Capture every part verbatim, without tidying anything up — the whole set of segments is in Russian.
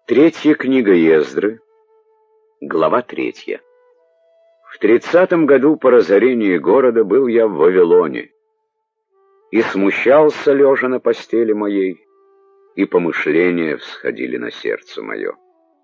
Третья книга Ездры, глава третья. В тридцатом году по разорении города был я в Вавилоне, и смущался, лежа на постели моей, и помышления всходили на сердце мое.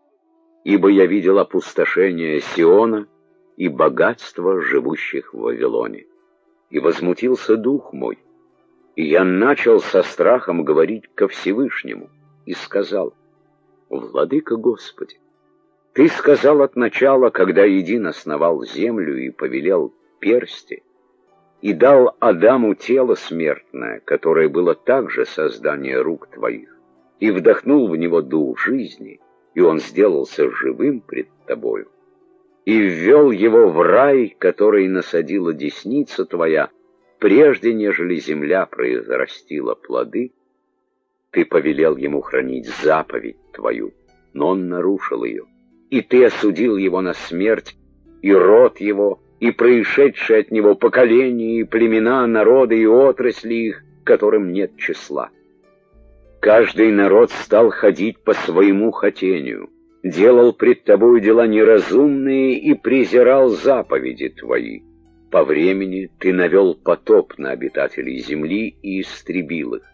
Ибо я видел опустошение Сиона и богатство живущих в Вавилоне, и возмутился дух мой, и я начал со страхом говорить ко Всевышнему, и сказал: «Владыка Господи, Ты сказал от начала, когда Един основал землю и повелел персти, и дал Адаму тело смертное, которое было также создание рук Твоих, и вдохнул в него дух жизни, и он сделался живым пред Тобою, и ввел его в рай, который насадила десница Твоя, прежде нежели земля произрастила плоды. Ты повелел ему хранить заповедь Твою, но он нарушил ее, и Ты осудил его на смерть, и род его, и происшедшие от него поколения, и племена, народы и отрасли их, которым нет числа. Каждый народ стал ходить по своему хотению, делал пред Тобою дела неразумные и презирал заповеди Твои. По времени Ты навел потоп на обитателей земли и истребил их.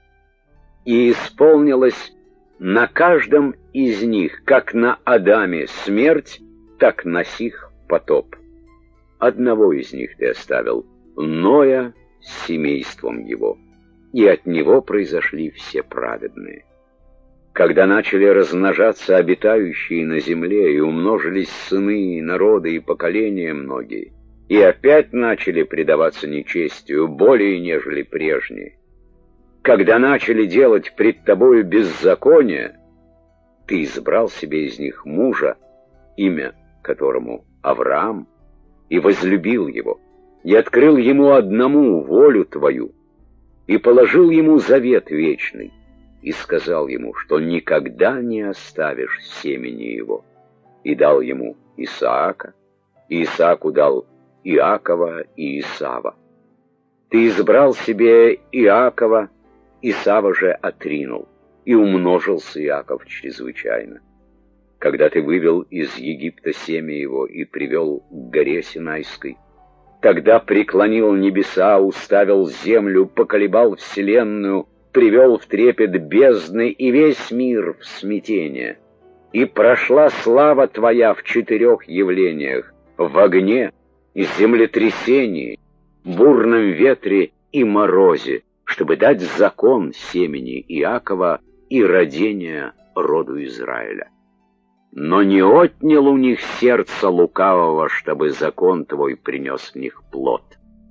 И исполнилось на каждом из них, как на Адаме смерть, так на сих потоп. Одного из них Ты оставил, Ноя с семейством его, и от него произошли все праведные. Когда начали размножаться обитающие на земле, и умножились сыны, и народы, и поколения многие, и опять начали предаваться нечестию более, нежели прежние, когда начали делать пред Тобою беззаконие, Ты избрал себе из них мужа, имя которому Авраам, и возлюбил его, и открыл ему одному волю Твою, и положил ему завет вечный, и сказал ему, что никогда не оставишь семени его, и дал ему Исаака, и Исааку дал Иакова и Исава. Ты избрал себе Иакова, Исава же отринул, и умножился Иаков чрезвычайно. Когда Ты вывел из Египта семя его и привел к горе Синайской, тогда преклонил небеса, уставил землю, поколебал вселенную, привел в трепет бездны и весь мир в смятение. И прошла слава Твоя в четырех явлениях: в огне, землетрясении, бурном ветре и морозе, чтобы дать закон семени Иакова и родения роду Израиля. Но не отнял у них сердце лукавого, чтобы закон Твой принес в них плод.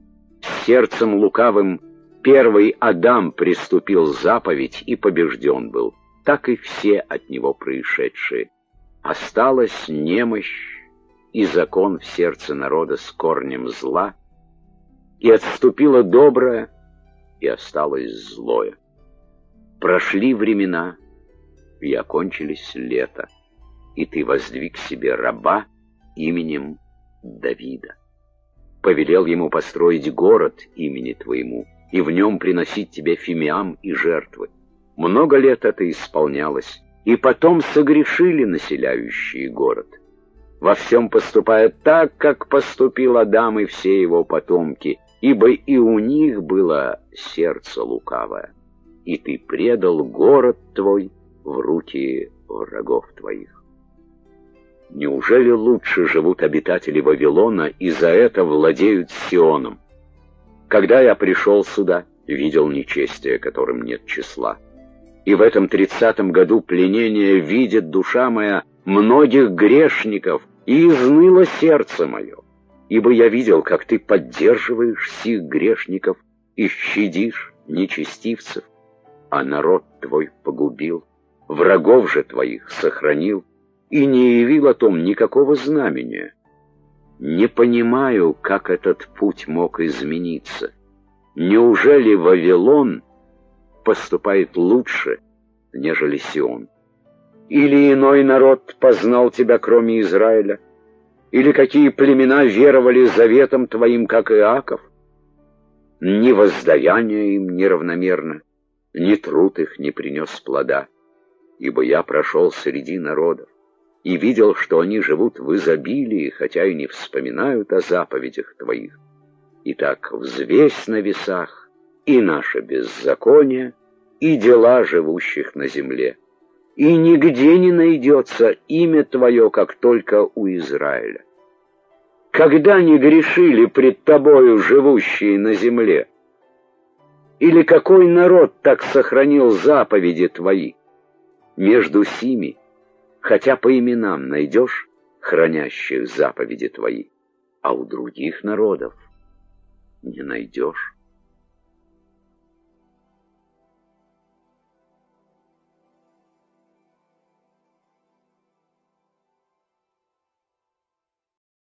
С сердцем лукавым первый Адам приступил заповедь и побежден был, так и все от него происшедшие. Осталась немощь и закон в сердце народа с корнем зла, и отступило доброе, и осталось злое. Прошли времена, и окончились лета, и Ты воздвиг себе раба именем Давида. Повелел ему построить город имени Твоему, и в нем приносить Тебе фимиам и жертвы. Много лет это исполнялось, и потом согрешили населяющие город, во всем поступая так, как поступил Адам и все его потомки, ибо и у них было сердце лукавое, и Ты предал город Твой в руки врагов Твоих. Неужели лучше живут обитатели Вавилона и за это владеют Сионом? Когда я пришел сюда, видел нечестие, которым нет числа. И в этом тридцатом году пленения видит душа моя многих грешников, и изныло сердце мое. Ибо я видел, как Ты поддерживаешь сих грешников и щадишь нечестивцев, а народ Твой погубил, врагов же Твоих сохранил, и не явил о том никакого знамения. Не понимаю, как этот путь мог измениться. Неужели Вавилон поступает лучше, нежели Сион? Или иной народ познал Тебя, кроме Израиля? Или какие племена веровали заветам Твоим, как Иаков? Ни воздаяние им неравномерно, ни труд их не принес плода. ибо я прошел среди народов и видел, что они живут в изобилии, хотя и не вспоминают о заповедях твоих. Итак, взвесь на весах и наше беззаконие, и дела живущих на земле, и нигде не найдется имя твое, как только у Израиля. Когда не грешили пред тобою живущие на земле? Или какой народ так сохранил заповеди твои? Между сими, хотя по именам найдешь хранящих заповеди твои, а у других народов не найдешь.